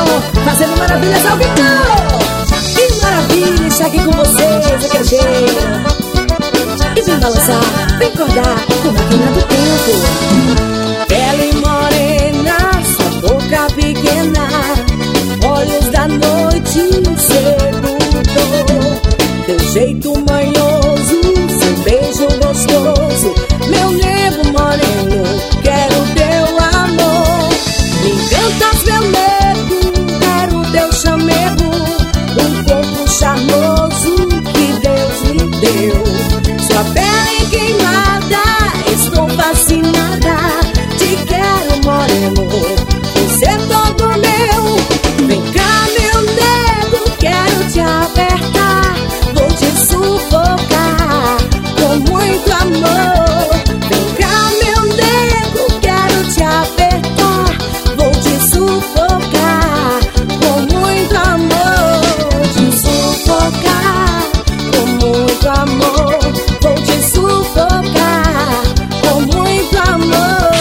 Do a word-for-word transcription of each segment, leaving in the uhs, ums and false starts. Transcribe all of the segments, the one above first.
fazendo maravilhas ao vivo. Que maravilha estar aqui com vocês, daquele jeito. E vem balançar, vem acordar com a máquina do tempo. Pele morena, sua boca pequena, olhos da noite sedudor. Teu jeito manhoso, seu beijo gostoso, meu nego moreno, quero teu amor. Me encantas, meu nego, quero teu chamego, um corpo charmoso que Deus me deu. Sua pele queimada, estou fascinada, te quero moreno, você é todo meu. Vem cá, meu nego, quero te apertar, vou te sufocar com muito amor. Vem cá, meu nego, quero te apertar, vou te sufocar com muito amor. Te sufocar com muito amor, vou te sufocar com muito amor.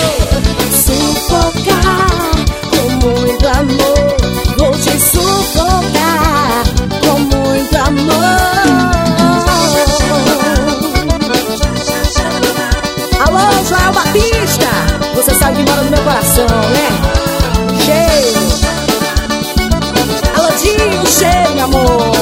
Sufocar com muito amor, vou te sufocar com muito amor. Alô, Joel Batista, você sabe que mora no meu coração, né? Cheiro. Alô, Dinho, cheiro, meu amor.